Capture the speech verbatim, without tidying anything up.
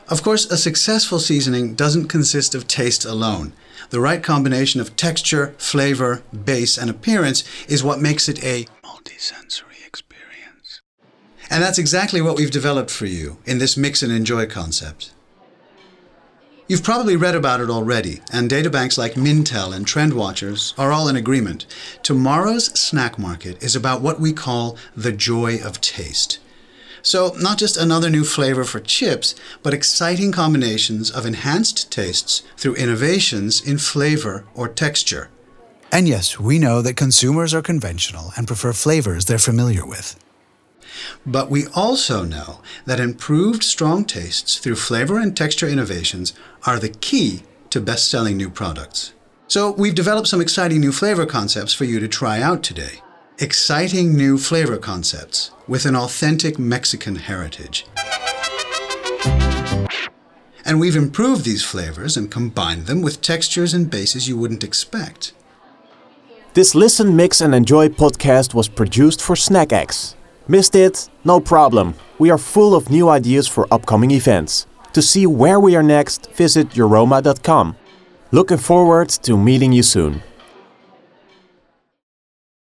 Of course, a successful seasoning doesn't consist of taste alone. The right combination of texture, flavor, base, and appearance is what makes it a multisensory experience. And that's exactly what we've developed for you in this mix and enjoy concept. You've probably read about it already, and databanks like Mintel and TrendWatchers are all in agreement. Tomorrow's snack market is about what we call the joy of taste. So, not just another new flavor for chips, but exciting combinations of enhanced tastes through innovations in flavor or texture. And yes, we know that consumers are conventional and prefer flavors they're familiar with. But we also know that improved strong tastes through flavor and texture innovations are the key to best-selling new products. So we've developed some exciting new flavor concepts for you to try out today. Exciting new flavor concepts with an authentic Mexican heritage. And we've improved these flavors and combined them with textures and bases you wouldn't expect. This Listen, Mix and Enjoy podcast was produced for SnackX. Missed it? No problem. We are full of new ideas for upcoming events. To see where we are next, visit Euroma dot com. Looking forward to meeting you soon.